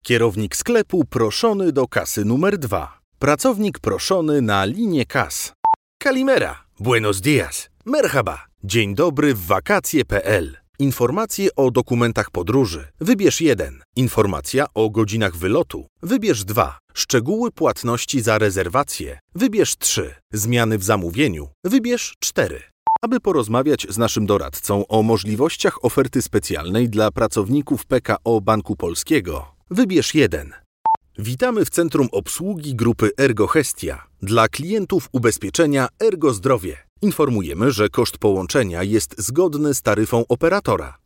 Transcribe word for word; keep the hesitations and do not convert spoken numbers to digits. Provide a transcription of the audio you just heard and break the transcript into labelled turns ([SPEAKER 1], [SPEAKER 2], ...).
[SPEAKER 1] Kierownik sklepu proszony do kasy numer dwa. Pracownik proszony na linię kas. Kalimera, buenos dias, merhaba, dzień dobry w wakacje kropka pe el. Informacje o dokumentach podróży. Wybierz jeden. Informacja o godzinach wylotu. Wybierz dwa. Szczegóły płatności za rezerwację. Wybierz trzy. Zmiany w zamówieniu. Wybierz cztery. Aby porozmawiać z naszym doradcą o możliwościach oferty specjalnej dla pracowników P K O Banku Polskiego, wybierz jeden. Witamy w Centrum Obsługi Grupy Ergo Hestia. Dla klientów ubezpieczenia Ergo Zdrowie informujemy, że koszt połączenia jest zgodny z taryfą operatora.